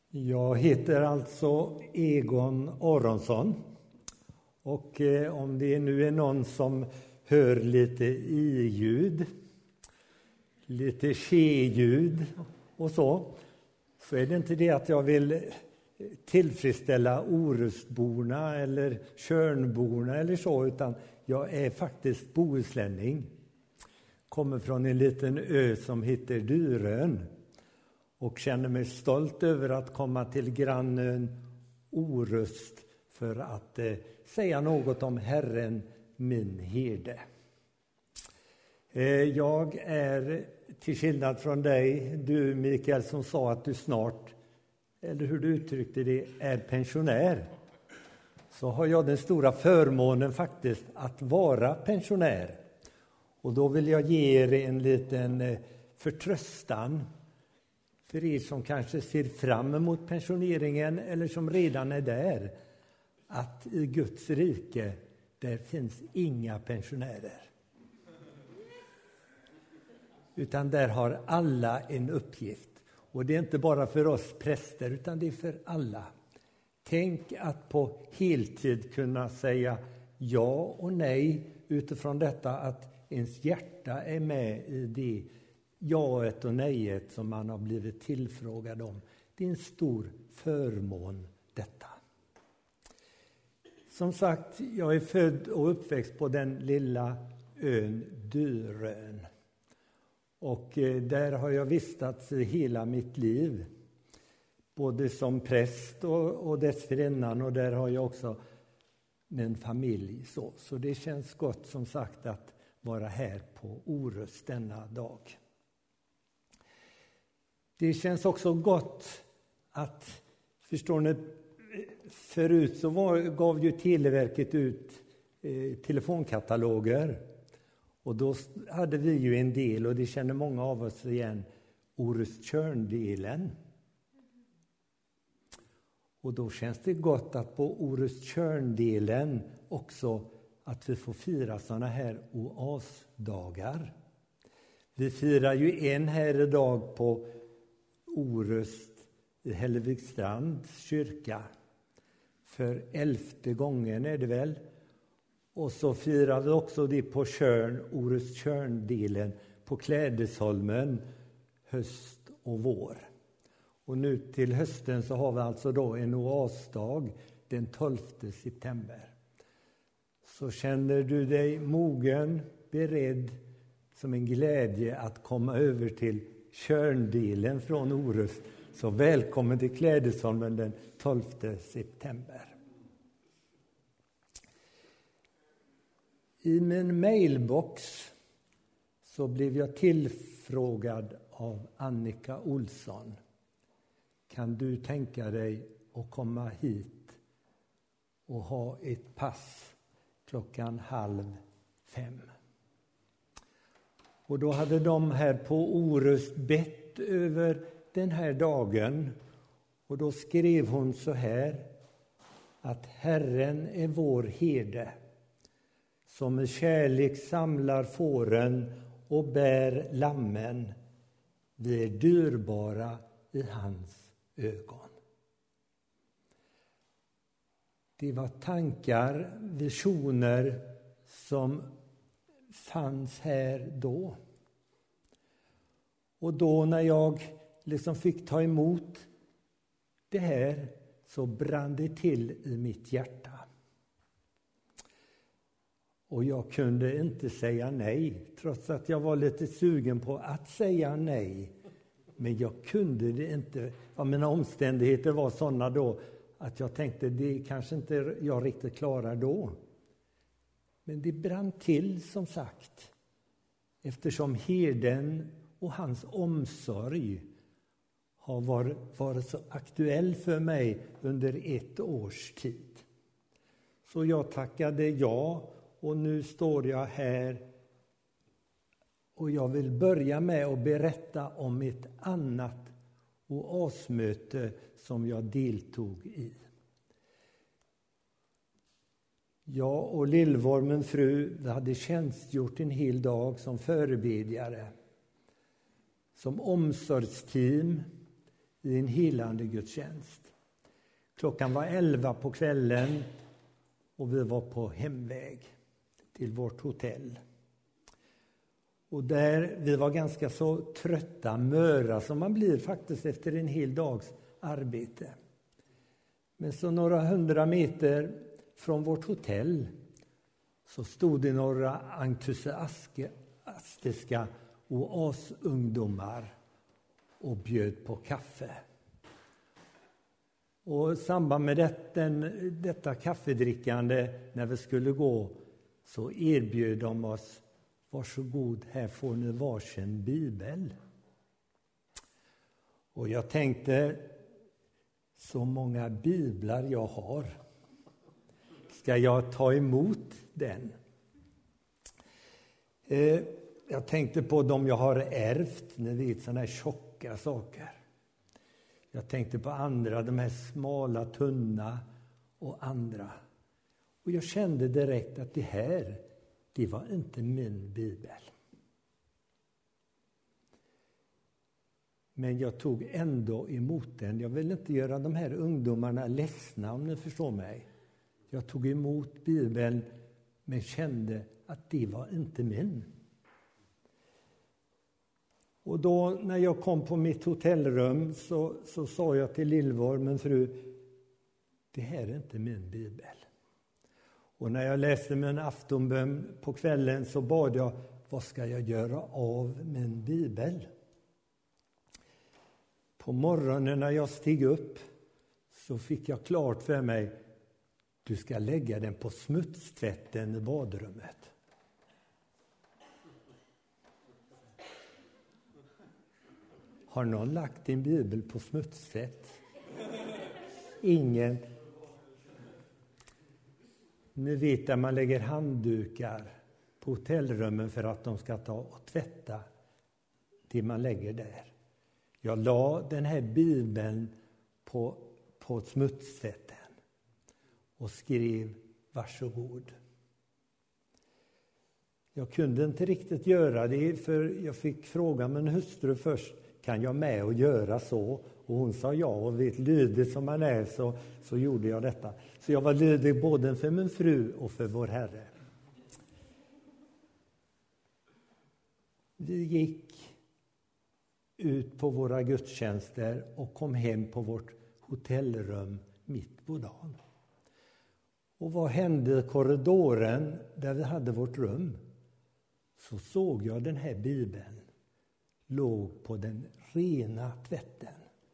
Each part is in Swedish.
Jag heter alltså Egon Aronsson och om det nu är någon som hör lite i-ljud, lite tje-ljud och så är det inte det att jag vill tillfredsställa Orustborna eller Tjörnborna eller så, utan jag är faktiskt bohuslänning. Kommer från en liten ö som heter Dyrön. Och känner mig stolt över att komma till grannen Orust för att säga något om Herren, min herde. Jag är, till skillnad från dig, du Mikael, som sa att du snart, eller hur du uttryckte det, är pensionär. Så har jag den stora förmånen faktiskt att vara pensionär. Och då vill jag ge er en liten förtröstan. För er som kanske ser fram emot pensioneringen eller som redan är där, att i Guds rike, där finns inga pensionärer. Utan där har alla en uppgift. Och det är inte bara för oss präster, utan det är för alla. Tänk att på heltid kunna säga ja och nej utifrån detta att ens hjärta är med i det jaet och nejet som man har blivit tillfrågad om. Det är en stor förmån detta. Som sagt, jag är född och uppväxt på den lilla ön Dyrön. Och där har jag vistats i hela mitt liv. Både som präst och dessförinnan, och där har jag också en familj. Så det känns gott som sagt att vara här på Orust denna dag. Det känns också gott att, förstår ni, förut så gav ju Televerket ut telefonkataloger. Och då hade vi ju en del, och det känner många av oss igen, Orust-Tjörndelen. Och då känns det gott att på Orust-Tjörndelen också att vi får fira sådana här oasdagar. Vi firar ju en här idag på Orust i Hällevikstrands kyrka. För 11:e gången är det väl. Och så firar vi också det på Orust-Tjörndelen på Klädesholmen höst och vår. Och nu till hösten så har vi alltså då en oasdag den 12 september. Så känner du dig mogen, beredd som en glädje att komma över till Tjörndelen från Orust, så välkommen till Klädesholmen den 12 september. I min mailbox så blev jag tillfrågad av Annika Olsson. Kan du tänka dig att komma hit och ha ett pass 4:30? Och då hade de här på Orust bett över den här dagen. Och då skrev hon så här, att Herren är vår herde, som med kärlek samlar fåren och bär lammen. Vi är dyrbara i hans ögon. Det var tankar, visioner som fanns här då. Och då när jag liksom fick ta emot det här, så brann det till i mitt hjärta. Och jag kunde inte säga nej, trots att jag var lite sugen på att säga nej. Men jag kunde det inte. Ja, mina omständigheter var sådana då att jag tänkte, det kanske inte jag riktigt klarar då. Men det brann till, som sagt, eftersom herden och hans omsorg har varit så aktuell för mig under 1 års tid. Så jag tackade ja, och nu står jag här. Och jag vill börja med att berätta om ett annat oasmöte som jag deltog i. Jag och Lillvor, min fru, hade tjänstgjort en hel dag som förebedjare, som omsorgsteam i en helande gudstjänst. Klockan var 11 på kvällen och vi var på hemväg till vårt hotell. Och där vi var ganska så trötta, möra som man blir faktiskt efter en hel dags arbete. Men så några 100 meter från vårt hotell så stod det några entusiastiska oasungdomar och bjöd på kaffe. Och i samband med detta kaffedrickande när vi skulle gå så erbjöd de oss: varsågod, här får ni varsin bibel. Och jag tänkte, så många biblar jag har, ska jag ta emot den? Jag tänkte på dem jag har ärvt, ni vet, sådana här tjocka saker. Jag tänkte på andra, de här smala, tunna och andra. Och jag kände direkt att det var inte min bibel. Men jag tog ändå emot den. Jag vill inte göra de här ungdomarna ledsna, om ni förstår mig. Jag tog emot bibeln men kände att det var inte min. Och då när jag kom på mitt hotellrum så sa jag till Lillvor, min fru, det här är inte min bibel. Och när jag läste min aftonbön på kvällen så bad jag, vad ska jag göra av min bibel? På morgonen när jag steg upp så fick jag klart för mig, du ska lägga den på smutstvätten i badrummet. Har någon lagt din bibel på smutstvätt? Ingen. Ni vet där man lägger handdukar på hotellrummen för att de ska ta och tvätta det man lägger där. Jag la den här bibeln på smutstvätten och skrev varsågod. Jag kunde inte riktigt göra det, för jag fick fråga min hustru först, kan jag med och göra så? Och hon sa ja, och vet lydig som man är så gjorde jag detta. Så jag var lydig både för min fru och för vår Herre. Vi gick ut på våra gudstjänster och kom hem på vårt hotellrum mitt på dagen. Och vad hände i korridoren där vi hade vårt rum? Så såg jag den här bibeln låg på den rena tvätten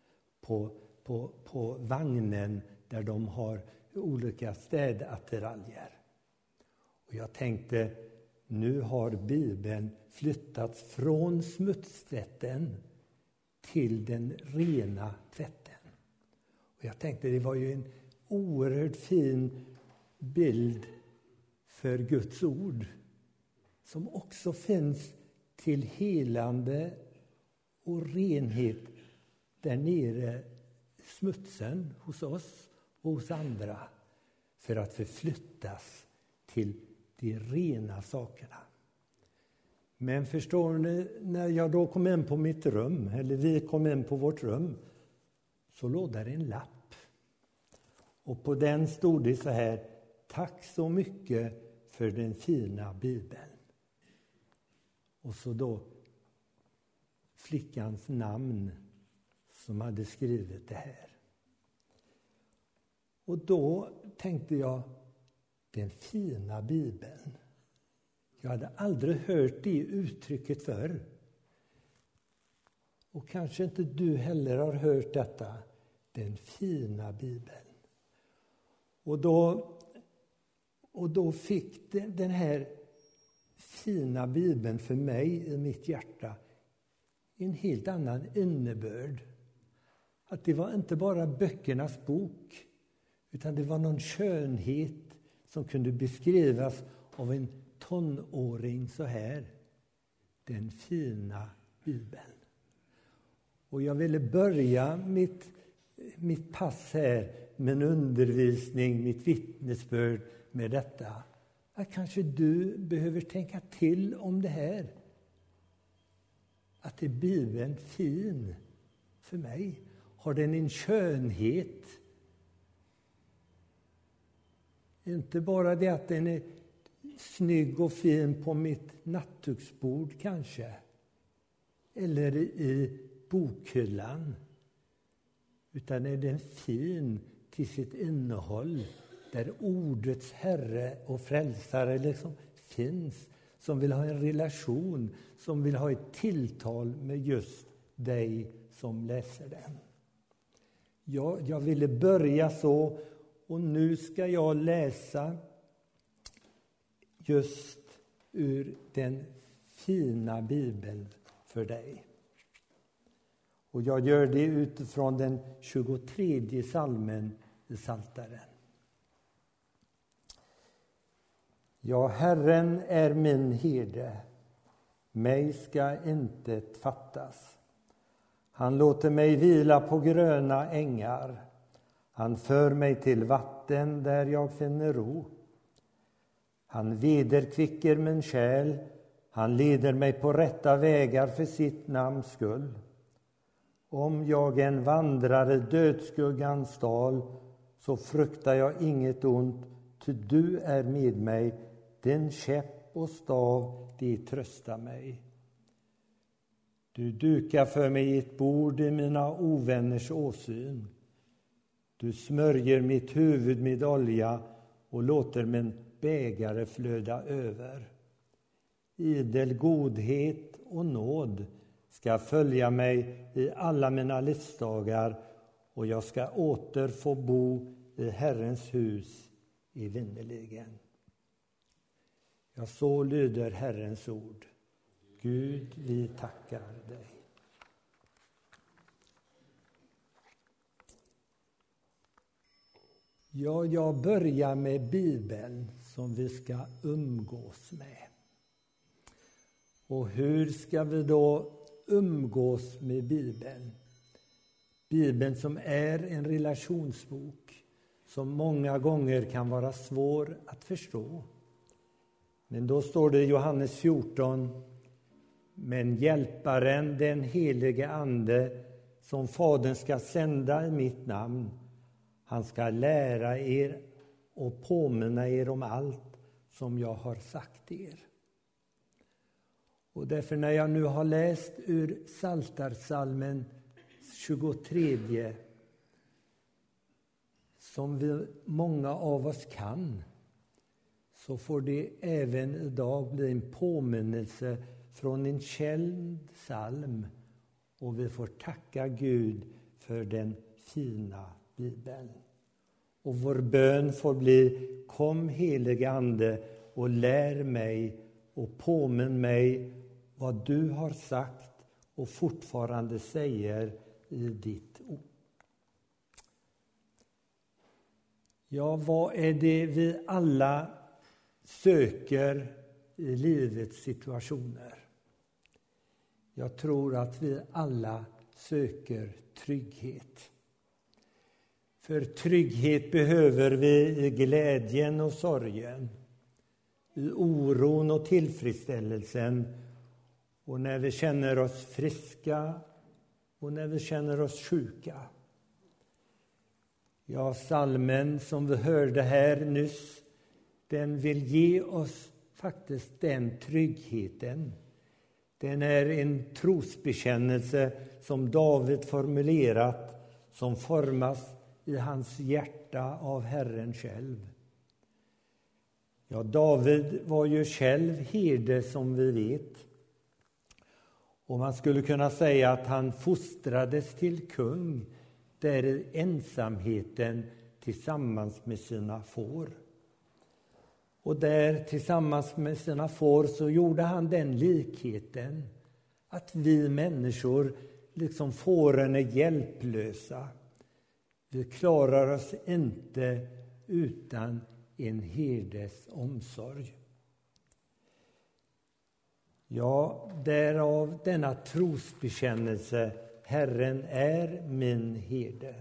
på vagnen där de har olika städattiraljer. Och jag tänkte, nu har bibeln flyttats från smutstvätten till den rena tvätten. Och jag tänkte, det var ju en oerhört fin bild för Guds ord som också finns till helande och renhet där nere i smutsen hos oss och hos andra, för att förflyttas till de rena sakerna. Men förstår ni, när jag då kom in på mitt rum, eller vi kom in på vårt rum, så låg där en lapp. Och på den stod det så här: tack så mycket för den fina bibeln. Och så då flickans namn som hade skrivit det här. Och då tänkte jag, den fina bibeln. Jag hade aldrig hört det uttrycket förr. Och kanske inte du heller har hört detta, den fina bibeln. Och då fick den här fina bibeln för mig i mitt hjärta en helt annan innebörd. Att det var inte bara böckernas bok, utan det var någon skönhet som kunde beskrivas av en tonåring så här: den fina bibeln. Och jag ville börja mitt pass här, min undervisning, mitt vittnesbörd med detta. Att kanske du behöver tänka till om det här. Att är Bibeln fin för mig? har den en skönhet. Inte bara det att den är snygg och fin på mitt nattduksbord kanske. Eller i bokhyllan. Utan är den fin till sitt innehåll. Där ordets Herre och frälsare liksom finns. Som vill ha en relation. Som vill ha ett tilltal med just dig som läser den. Jag ville börja så. Och nu ska jag läsa just ur den fina Bibeln för dig. Och jag gör det utifrån den 23 salmen i Psaltaren. Ja, Herren är min herde, mig ska intet fattas. Han låter mig vila på gröna ängar. Han för mig till vatten där jag finner ro. Han vederkvicker min själ. Han leder mig på rätta vägar för sitt namns skull. Om jag än vandrar i dödsskuggans dal, så fruktar jag inget ont, ty du är med mig. Din käpp och stav, det tröstar mig. Du dukar för mig ett bord i mina ovänners åsyn. Du smörjer mitt huvud med olja och låter min bägare flöda över. Idel godhet och nåd ska följa mig i alla mina livsdagar, och jag ska åter få bo i Herrens hus evinnerligen. Ja, så lyder Herrens ord. Gud, vi tackar dig. Ja, jag börjar med Bibeln som vi ska umgås med. Och hur ska vi då umgås med Bibeln? Bibeln som är en relationsbok som många gånger kan vara svår att förstå. Men då står det i Johannes 14: men hjälparen, den helige ande, som Fadern ska sända i mitt namn, han ska lära er och påminna er om allt som jag har sagt er. Och därför när jag nu har läst ur Psaltarpsalmen 23, som vi många av oss kan, så får det även idag bli en påminnelse från en känd psalm. Och vi får tacka Gud för den fina Bibeln. Och vår bön får bli: kom helige ande och lär mig och påminn mig vad du har sagt och fortfarande säger i ditt ord. Ja, vad är det vi alla söker i livets situationer? Jag tror att vi alla söker trygghet. För trygghet behöver vi i glädjen och sorgen, i oron och tillfredsställelsen, och när vi känner oss friska och när vi känner oss sjuka. Ja, psalmen som vi hörde här nyss, den vill ge oss faktiskt den tryggheten. Den är en trosbekännelse som David formulerat, som formas i hans hjärta av Herren själv. Ja, David var ju själv herde som vi vet. Och man skulle kunna säga att han fostrades till kung där i ensamheten tillsammans med sina får. Och där tillsammans med sina får så gjorde han den likheten att vi människor liksom fåren är hjälplösa. Vi klarar oss inte utan en herdes omsorg. Ja, därav denna trosbekännelse: Herren är min herde.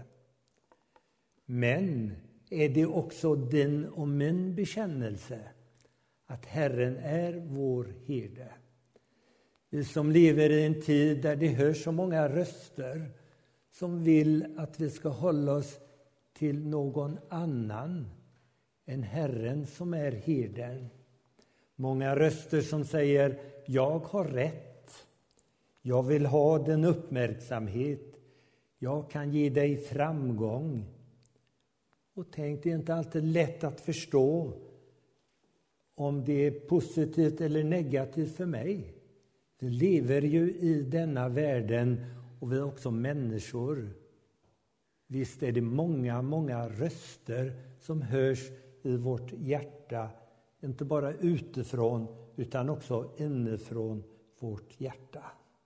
Men är det också din och min bekännelse att Herren är vår herde? Vi som lever i en tid där det hörs så många röster som vill att vi ska hålla oss till någon annan än Herren som är herden. Många röster som säger, jag har rätt. Jag vill ha den uppmärksamhet. Jag kan ge dig framgång. Och tänk, det är inte alltid lätt att förstå om det är positivt eller negativt för mig. Vi lever ju i denna världen och vi är också människor. Visst är det många röster som hörs i vårt hjärta. Inte bara utifrån utan också inifrån vårt hjärta.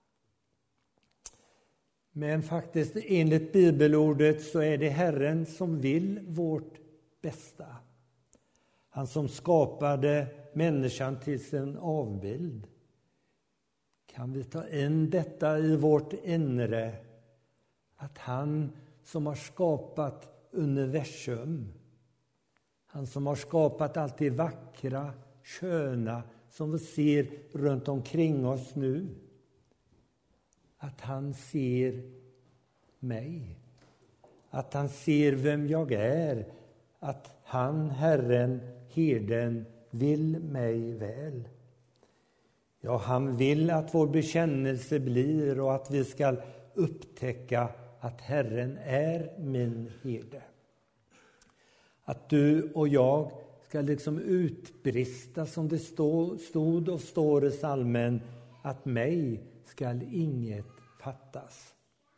Men faktiskt enligt bibelordet så är det Herren som vill vårt bästa. Han som skapade människan till sin avbild. Kan vi ta in detta i vårt inre? Att han som har skapat universum, han som har skapat allt det vackra, sköna som vi ser runt omkring oss nu. Att han ser mig. Att han ser vem jag är. Att han, Herren, herden, vill mig väl. Ja, han vill att vår bekännelse blir och att vi ska upptäcka att Herren är min herde. Att du och jag ska liksom utbrista som det stod och står i psalmen, att mig ska inget fattas.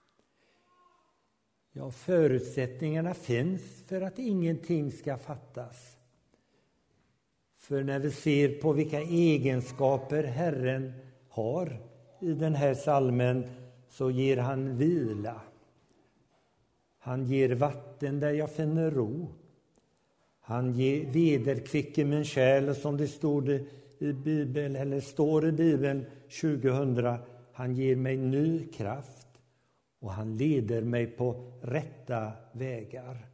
Ja, förutsättningarna finns för att ingenting ska fattas. För när vi ser på vilka egenskaper Herren har i den här psalmen så ger han vila. Han ger vatten där jag finner ro. Han ger vederkvicker min själ, och som det står i Bibeln, eller står i Bibeln 2000, han ger mig ny kraft och han leder mig på rätta vägar.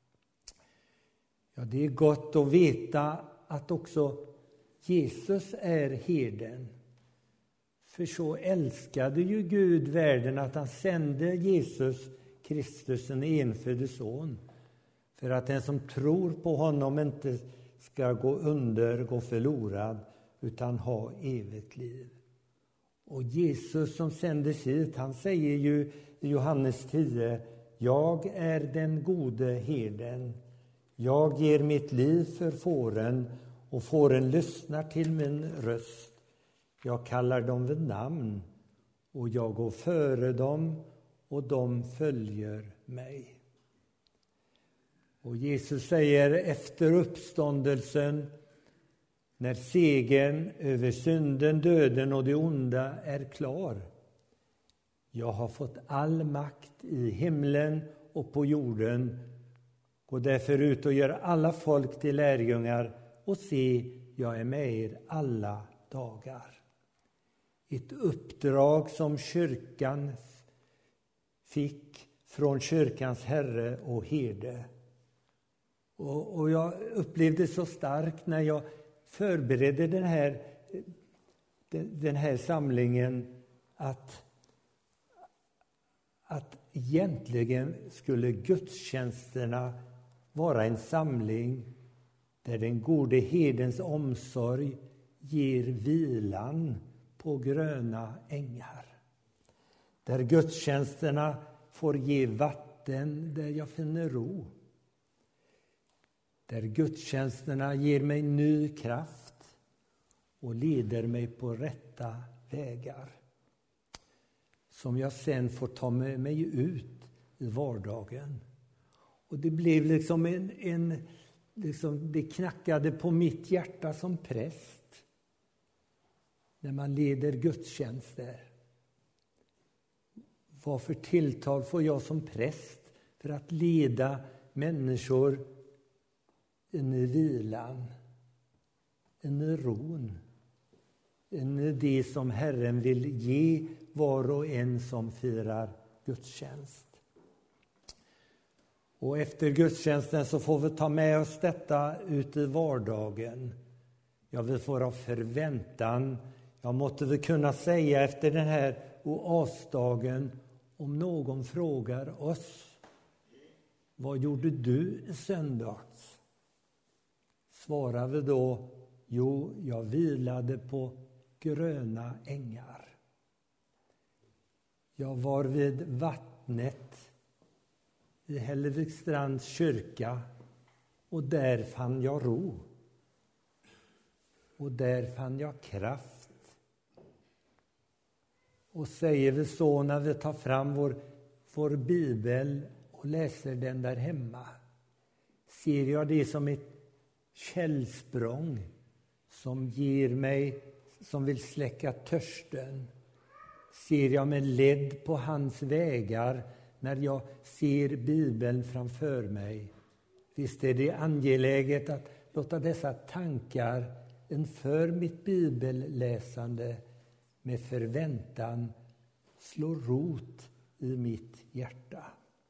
Ja, det är gott att veta att också Jesus är herden. För så älskade ju Gud världen att han sände Jesus Kristus, sin enfödde son, för att den som tror på honom inte ska gå förlorad utan ha evigt liv. Och Jesus som sändes hit, han säger ju i Johannes 10, jag är den gode herden. Jag ger mitt liv för fåren och fåren lyssnar till min röst. Jag kallar dem vid namn och jag går före dem och de följer mig. Och Jesus säger efter uppståndelsen, när segern över synden, döden och det onda är klar. Jag har fått all makt i himlen och på jorden. Gå därför ut och gör alla folk till lärjungar och se, jag är med er alla dagar. Ett uppdrag som kyrkan fick från kyrkans herre och herde. Och jag upplevde så starkt när jag förberedde den här samlingen att egentligen skulle gudstjänsterna vara en samling där den gode herdens omsorg ger vilan på gröna ängar. Där gudstjänsterna får ge vatten där jag finner ro. Där gudstjänsterna ger mig ny kraft och leder mig på rätta vägar. Som jag sen får ta med mig ut i vardagen. Och det blev liksom det knackade på mitt hjärta som präst. När man leder gudstjänster. Vad för tilltal får jag som präst för att leda människor in i vilan, in i ron, in i det som Herren vill ge var och en som firar gudstjänst. Och efter gudstjänsten så får vi ta med oss detta ut i vardagen. Ja, vi får ha förväntan. Jag måste väl kunna säga efter den här oasdagen om någon frågar oss, vad gjorde du i söndags? Svarar vi då, jo, jag vilade på gröna ängar. Jag var vid vattnet i Hällevikstrands kyrka och där fann jag ro. Och där fann jag kraft. Och säger vi så när vi tar fram vår bibel och läser den där hemma, ser jag det som ett källsprång som ger mig, som vill släcka törsten. Ser jag mig ledd på hans vägar när jag ser Bibeln framför mig. Visst är det angeläget att låta dessa tankar inför mitt bibelläsande med förväntan slå rot i mitt hjärta.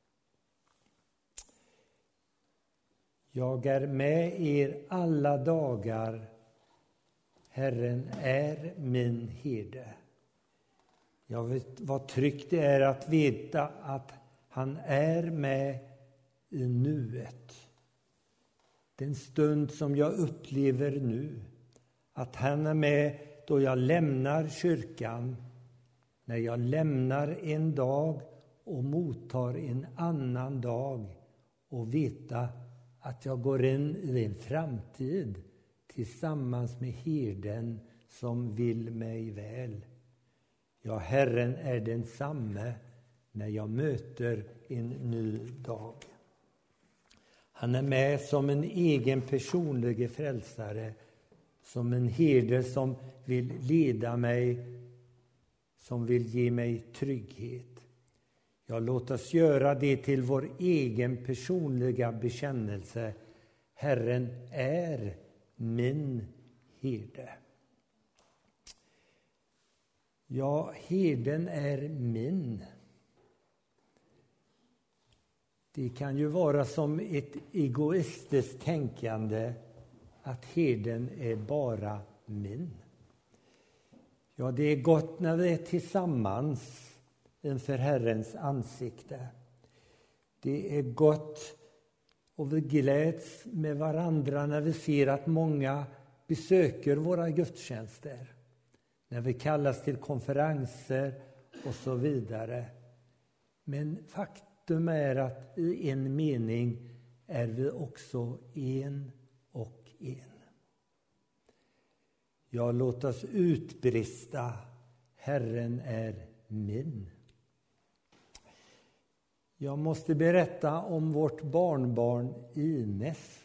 Jag är med er alla dagar. Herren är min herde. Jag vet vad tryggt det är att veta att han är med i nuet. Den stund som jag upplever nu. Att han är med då jag lämnar kyrkan. När jag lämnar en dag och mottar en annan dag. Och veta att jag går in i en framtid tillsammans med herden som vill mig väl. Ja, Herren är densamme när jag möter en ny dag. Han är med som en egen personlig frälsare, som en herde som vill leda mig, som vill ge mig trygghet. Ja, låt oss göra det till vår egen personliga bekännelse. Herren är min herde. Ja, herden är min. Det kan ju vara som ett egoistiskt tänkande att herden är bara min. Ja, det är gott när vi är tillsammans inför Herrens ansikte. Det är gott och vi gläds med varandra när vi ser att många besöker våra gudstjänster. När vi kallas till konferenser och så vidare. Men faktum är att i en mening är vi också en och en. Ja, låt oss utbrista. Herren är min. Jag måste berätta om vårt barnbarn Ines.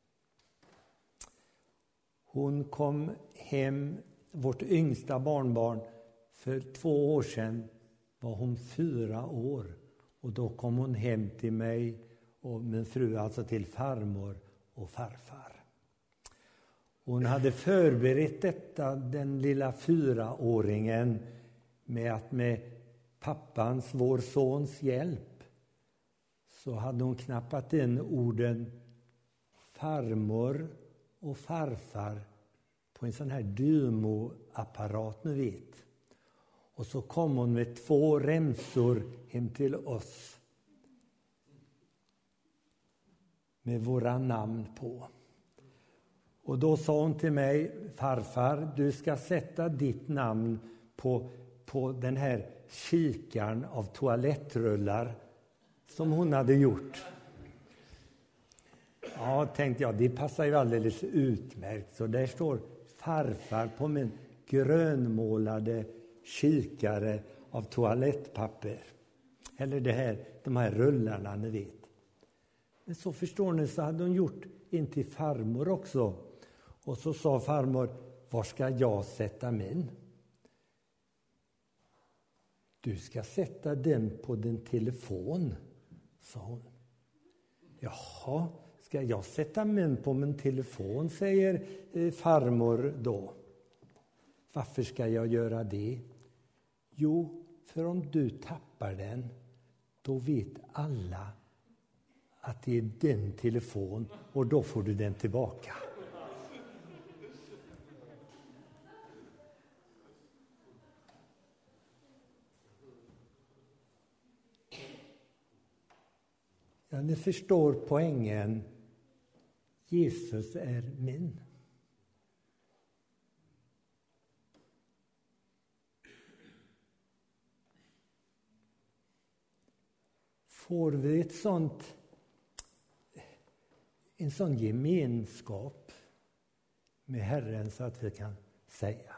Hon kom hem, vårt yngsta barnbarn, för 2 år sedan var hon 4 år. Och då kom hon hem till mig och min fru, alltså till farmor och farfar. Hon hade förberett detta, den lilla 4-åringen, med att med pappans, vår sons hjälp, så hade hon knappat in orden farmor och farfar på en sån här dymoapparat, ni vet. Och så kom hon med 2 remsor hem till oss med våra namn på. Och då sa hon till mig, farfar, du ska sätta ditt namn på den här kikaren av toalettrullar som hon hade gjort. Ja, tänkte jag, det passar ju alldeles utmärkt. Så där står farfar på min grönmålade kikare av toalettpapper. Eller de här rullarna, ni vet. Men så förstår ni, så hade hon gjort in till farmor också. Och så sa farmor, var ska jag sätta min? Du ska sätta den på din telefon, sa hon. Jaha, ska jag sätta min på min telefon, säger farmor då. Varför ska jag göra det? Jo, för om du tappar den, då vet alla att det är din telefon och då får du den tillbaka. Ja, ni förstår poängen. Jesus är min. Får vi en sån gemenskap med Herren så att vi kan säga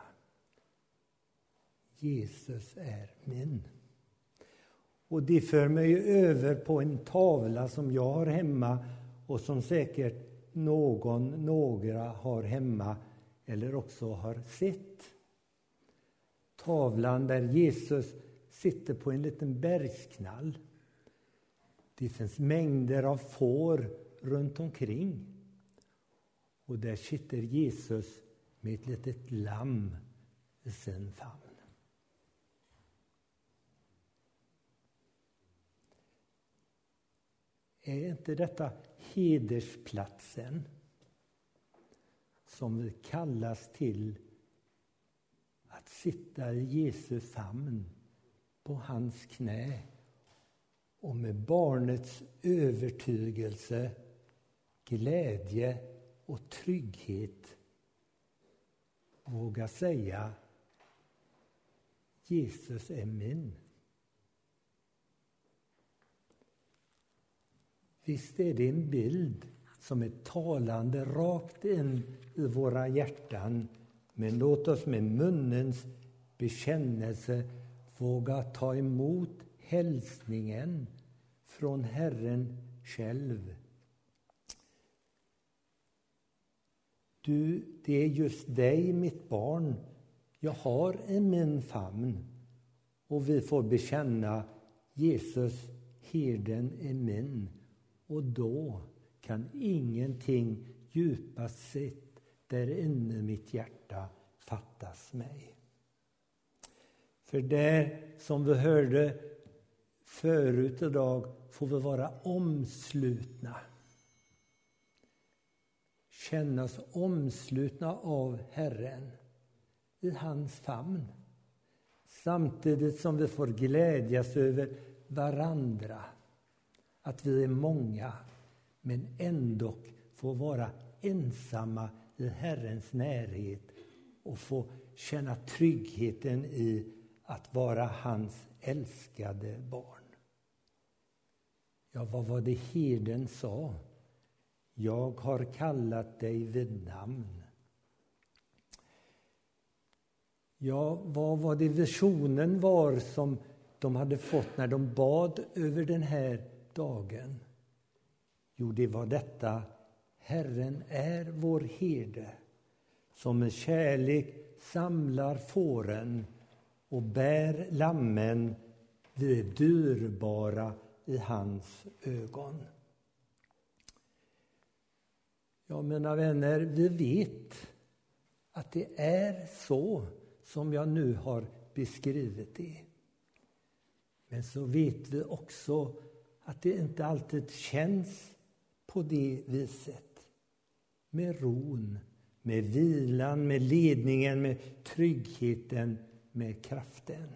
Jesus är min. Och det för mig över på en tavla som jag har hemma och som säkert några har hemma eller också har sett. Tavlan där Jesus sitter på en liten bergsknall. Det finns mängder av får runt omkring. Och där sitter Jesus med ett litet lamm i sin famn. Är inte detta hedersplatsen som vi kallas till att sitta i Jesu famn på hans knä och med barnets övertygelse, glädje och trygghet våga säga Jesus är min. Visst är det en bild som är talande rakt in i våra hjärtan, men låt oss med munnens bekännelse våga ta emot hälsningen från Herren själv. Du, det är just dig, mitt barn, jag har i min famn. Och vi får bekänna Jesus, herden är min. Och då kan ingenting djupast sett där inne i mitt hjärta fattas mig. För det som vi hörde förut idag får vi vara omslutna. Känna oss omslutna av Herren i hans famn. Samtidigt som vi får glädjas över varandra. Att vi är många, men ändå får vara ensamma i Herrens närhet och få känna tryggheten i att vara hans älskade barn. Ja, vad var det herden sa? Jag har kallat dig vid namn. Ja, vad var det visionen var som de hade fått när de bad över den här dagen? Jo, det var detta: Herren är vår herde som med kärlek samlar fåren och bär lammen. Vi är dyrbara i hans ögon. Ja, mina vänner, vi vet att det är så som jag nu har beskrivit det. Men så vet vi också att det inte alltid känns på det viset. Med ron, med vilan, med ledningen, med tryggheten, med kraften.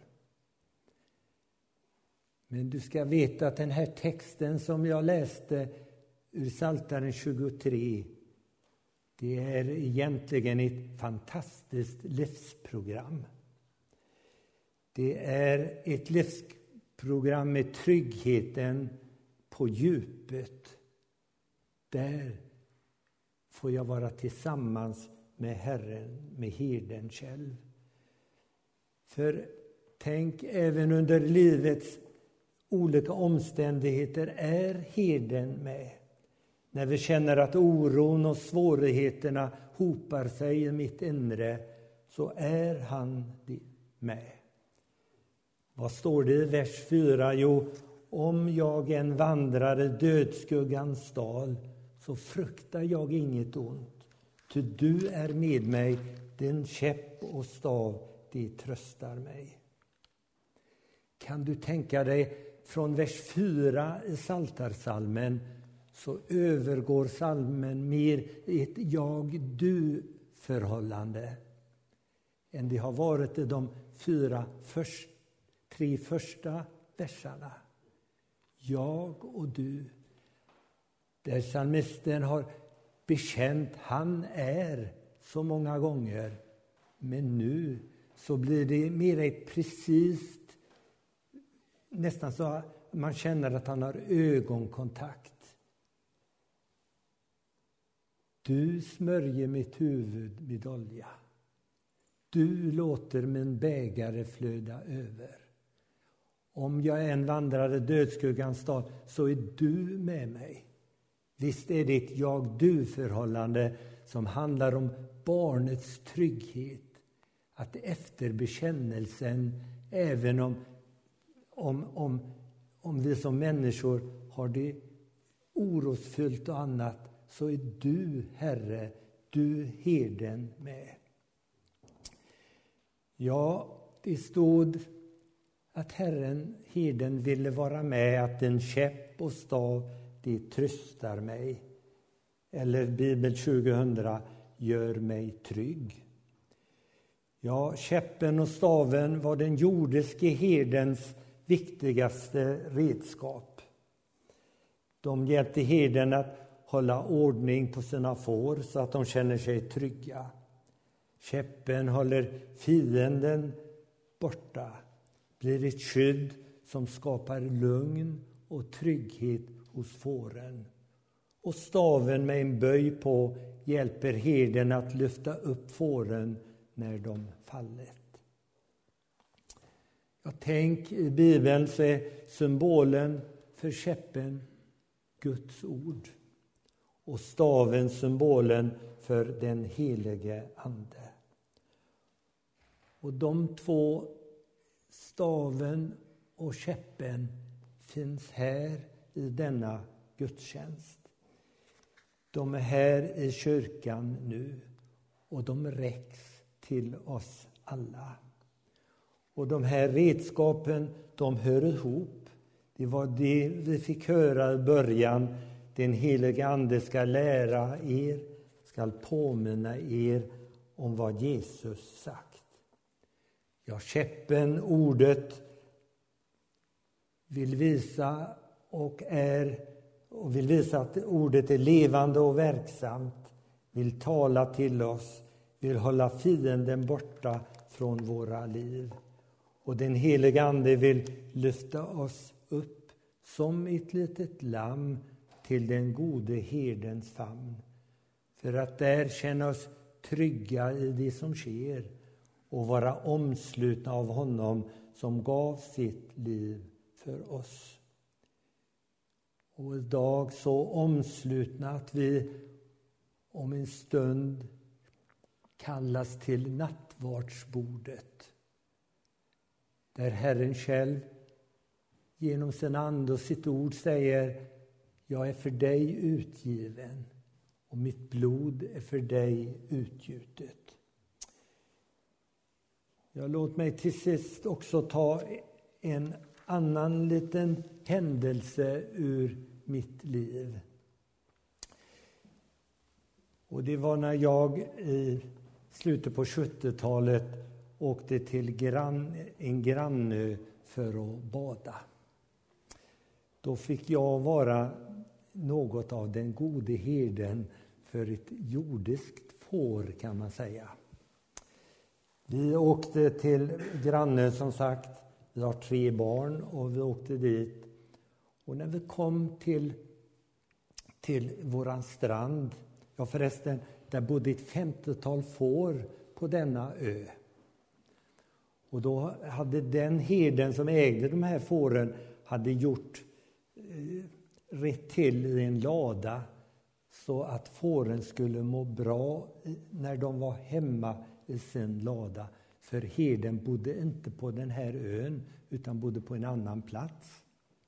Men du ska veta att den här texten som jag läste ur Psaltaren 23, det är egentligen ett fantastiskt livsprogram. Det är ett livsprogram med tryggheten på djupet. Där får jag vara tillsammans med Herren, med herden själv. För tänk, även under livets olika omständigheter är herden med. När vi känner att oron och svårigheterna hopar sig i mitt inre, så är han med. Vad står det i vers 4? Jo, om jag än vandrar i dödsskuggans dal, så fruktar jag inget ont. Ty du är med mig, din käpp och stav, det tröstar mig. Kan du tänka dig, från vers 4 i Psaltarpsalmen så övergår psalmen mer i ett jag-du-förhållande än det har varit i de tre första verserna. Jag och du. Där psalmisten har bekänt han är så många gånger. Men nu så blir det mer ett precis, nästan så man känner att han har ögonkontakt. Du smörjer mitt huvud med olja. Du låter min bägare flöda över. Om jag än vandrar i dödsskuggans stad så är du med mig. Visst är det ett jag-du-förhållande som handlar om barnets trygghet. Att efter bekännelsen, även om vi som människor har det orosfullt och annat, så är du, Herre, du herden med. Ja, det stod att Herren, herden, ville vara med, att en käpp och stav, det tröstar mig. Eller Bibel 2000, gör mig trygg. Ja, käppen och staven var den jordiske herdens viktigaste redskap. De hjälpte herden att hålla ordning på sina får så att de känner sig trygga. Käppen håller fienden borta, blir ett skydd som skapar lugn och trygghet hos fåren. Och staven med en böj på hjälper herden att lyfta upp fåren när de fallit. Jag tänk, i Bibeln så är symbolen för käppen Guds ord. Och staven symbolen för den helige ande. Och de två, staven och käppen, finns här i denna gudstjänst. De är här i kyrkan nu och de räcks till oss alla. Och de här redskapen, de hör ihop. Det var det vi fick höra i början. Den helige ande ska lära er, ska påminna er om vad Jesus sagt. Ja, käppen, ordet, vill visa vill visa att ordet är levande och verksamt, vill tala till oss, vill hålla fienden borta från våra liv. Och den helige ande vill lyfta oss upp som ett litet lamm till den gode herdens famn. För att där känna oss trygga i det som sker och vara omslutna av honom som gav sitt liv för oss. Och idag så omslutna att vi om en stund kallas till nattvardsbordet. Där Herren själv genom sin ande och sitt ord säger: jag är för dig utgiven och mitt blod är för dig utgjutet. Ja, låt mig till sist också ta en annan liten händelse ur mitt liv. Och det var när jag i slutet på 70-talet åkte till en grannö för att bada. Då fick jag vara något av den gode herden för ett jordiskt får, kan man säga. Vi åkte till grannö, som sagt. Vi har 3 barn och vi åkte dit. Och när vi kom till våran strand, ja förresten, där bodde ett 50-tal får på denna ö. Och då hade den herden som ägde de här fåren hade gjort rätt till i en lada så att fåren skulle må bra när de var hemma i sin lada. För herden bodde inte på den här ön utan bodde på en annan plats.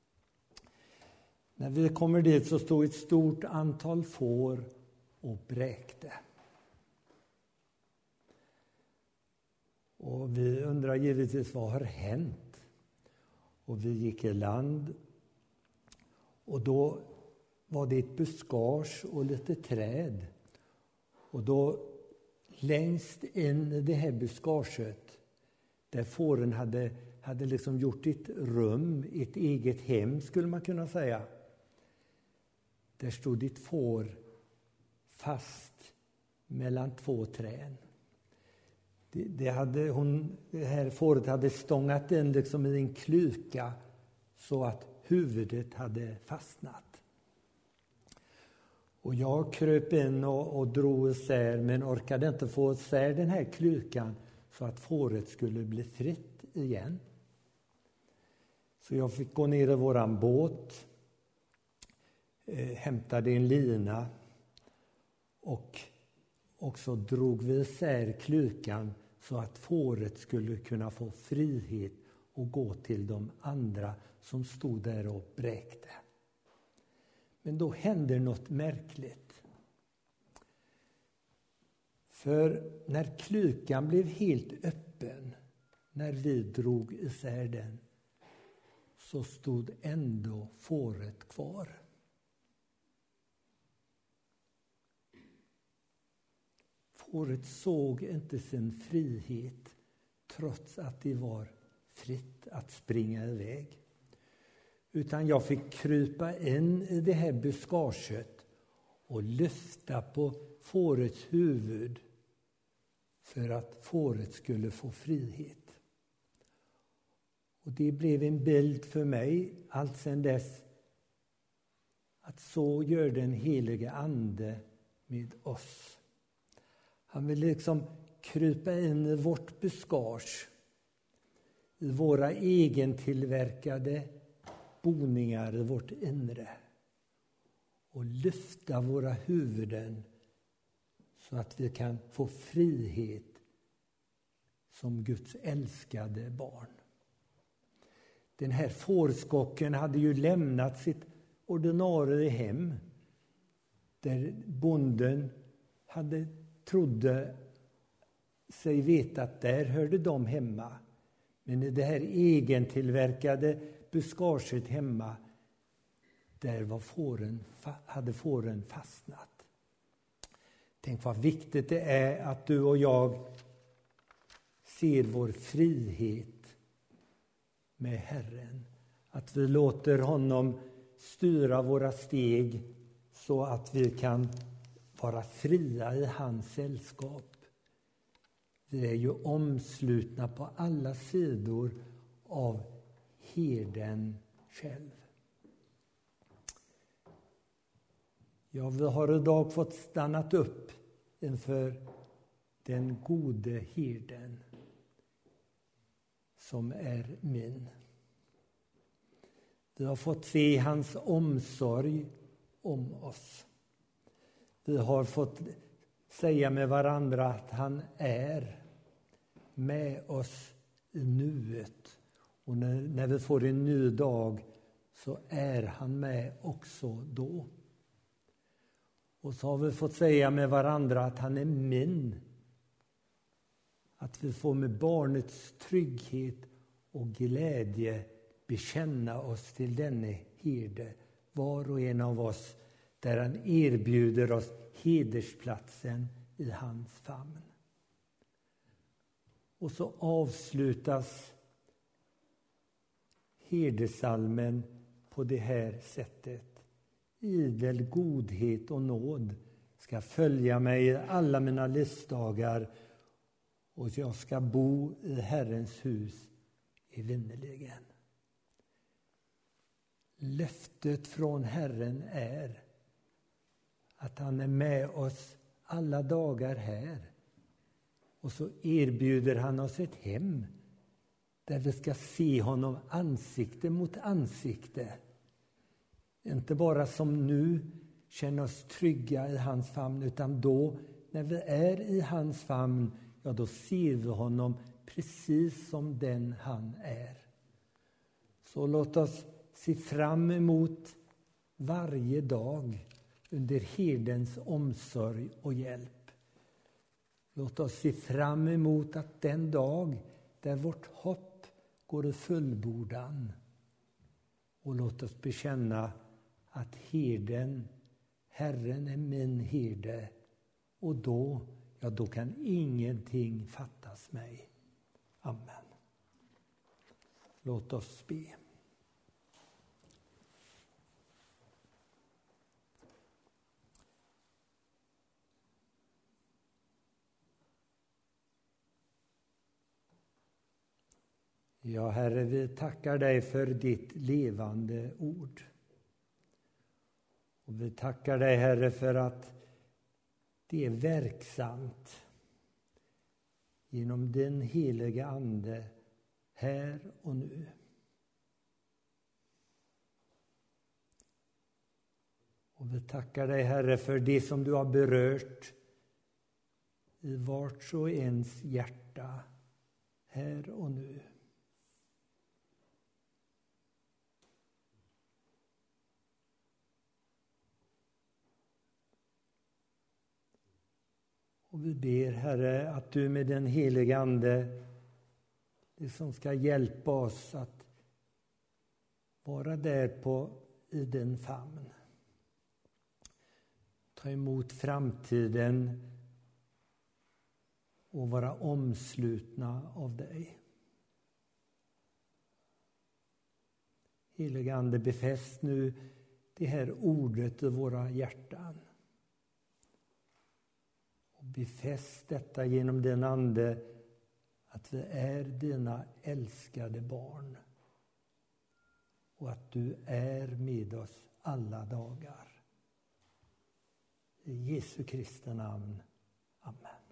När vi kommer dit så stod ett stort antal får och bräkte. Och vi undrar givetvis, vad har hänt? Och vi gick i land. Och då var det ett buskage och lite träd. Och då längst in i det här buskaget, där fåren hade liksom gjort ett rum, ett eget hem skulle man kunna säga. där stod ett får fast mellan två träd. Det här fåret hade stångat in liksom i en klyka så att huvudet hade fastnat. Och jag kröp in och drog isär, men orkade inte få isär den här klykan så att fåret skulle bli fritt igen. Så jag fick gå ner i våran båt, hämtade en lina och så drog vi isär klykan så att fåret skulle kunna få frihet och gå till de andra som stod där och bräkte. Men då hände något märkligt. För när klykan blev helt öppen, när vi drog isär den, så stod ändå fåret kvar. Fåret såg inte sin frihet trots att det var fritt att springa iväg. Utan jag fick krypa in i det här buskaget och lyfta på fårets huvud för att fåret skulle få frihet. Och det blev en bild för mig allt sedan dess att så gör den helige ande med oss. Han vill liksom krypa in i vårt buskage, i våra egentillverkade boningar i vårt inre och lyfta våra huvuden så att vi kan få frihet som Guds älskade barn. Den här fårskocken hade ju lämnat sitt ordinarie hem där bonden trodde sig veta att där hörde de hemma. Men i det här egentillverkade buskaget hemma, där hade fåren fastnat. Tänk vad viktigt det är att du och jag ser vår frihet med Herren. Att vi låter honom styra våra steg så att vi kan vara fria i hans sällskap. Vi är ju omslutna på alla sidor av herden själv. Ja, vi har idag fått stannat upp inför den gode herden som är min. Vi har fått se hans omsorg om oss. Vi har fått säga med varandra att han är med oss i nuet. Och när vi får en ny dag så är han med också då. Och så har vi fått säga med varandra att han är min. Att vi får med barnets trygghet och glädje bekänna oss till denne herde, var och en av oss, där han erbjuder oss hedersplatsen i hans famn. Och så avslutas herdesalmen på det här sättet. Idel godhet och nåd ska följa mig i alla mina livsdagar, och jag ska bo i Herrens hus evinnerligen. Löftet från Herren är att han är med oss alla dagar här. Och så erbjuder han oss ett hem där vi ska se honom ansikte mot ansikte. Inte bara som nu känna oss trygga i hans famn, utan då när vi är i hans famn, ja, då ser vi honom precis som den han är. Så låt oss se fram emot varje dag under herdens omsorg och hjälp. Låt oss se fram emot att den dag där vårt hopp går i fullbordan. Och låt oss bekänna att Herren är min herde, och då kan ingenting fattas mig. Amen. Låt oss be. Ja, Herre, vi tackar dig för ditt levande ord. Och vi tackar dig, Herre, för att det är verksamt genom din heliga ande här och nu. Och vi tackar dig, Herre, för det som du har berört i vart och ens hjärta här och nu. Och vi ber, Herre, att du med den heliga ande, det som ska hjälpa oss att vara där i din famn. Ta emot framtiden och vara omslutna av dig. Heliga ande, befäst nu det här ordet i våra hjärtan. Och befäst detta genom den ande att vi är dina älskade barn. Och att du är med oss alla dagar. I Jesu Kristi namn. Amen.